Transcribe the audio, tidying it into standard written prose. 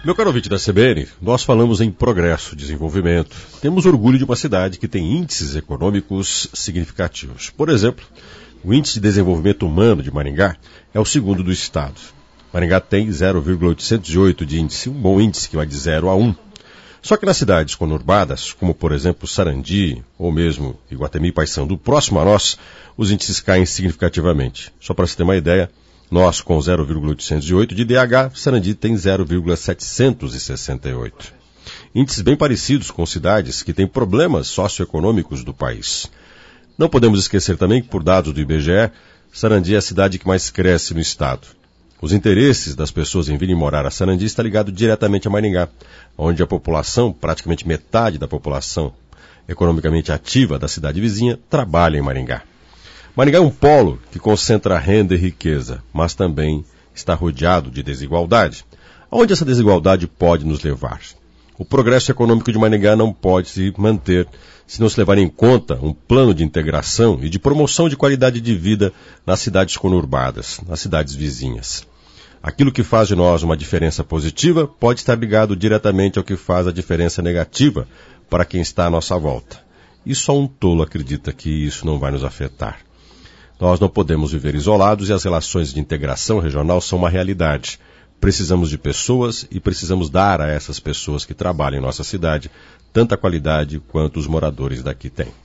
Meu caro ouvinte da CBN, nós falamos em progresso, desenvolvimento. Temos orgulho de uma cidade que tem índices econômicos significativos. Por exemplo, o Índice de Desenvolvimento Humano de Maringá é o segundo do estado. Maringá tem 0,808 de índice, um bom índice que vai de 0 a 1. Só que nas cidades conurbadas, como por exemplo Sarandi, ou mesmo Iguatemi e Paissandu, próximo a nós, os índices caem significativamente. Só para você ter uma ideia, nós com 0,808 de DH, Sarandi tem 0,768. Índices bem parecidos com cidades que têm problemas socioeconômicos do país. Não podemos esquecer também que, por dados do IBGE, Sarandi é a cidade que mais cresce no estado. Os interesses das pessoas em virem morar a Sarandi está ligado diretamente a Maringá, onde a população, praticamente metade da população economicamente ativa da cidade vizinha, trabalha em Maringá. Maringá é um polo que concentra renda e riqueza, mas também está rodeado de desigualdade. Aonde essa desigualdade pode nos levar? O progresso econômico de Maringá não pode se manter se não se levar em conta um plano de integração e de promoção de qualidade de vida nas cidades conurbadas, nas cidades vizinhas. Aquilo que faz de nós uma diferença positiva pode estar ligado diretamente ao que faz a diferença negativa para quem está à nossa volta. E só um tolo acredita que isso não vai nos afetar. Nós não podemos viver isolados e as relações de integração regional são uma realidade. Precisamos de pessoas e precisamos dar a essas pessoas que trabalham em nossa cidade tanta qualidade quanto os moradores daqui têm.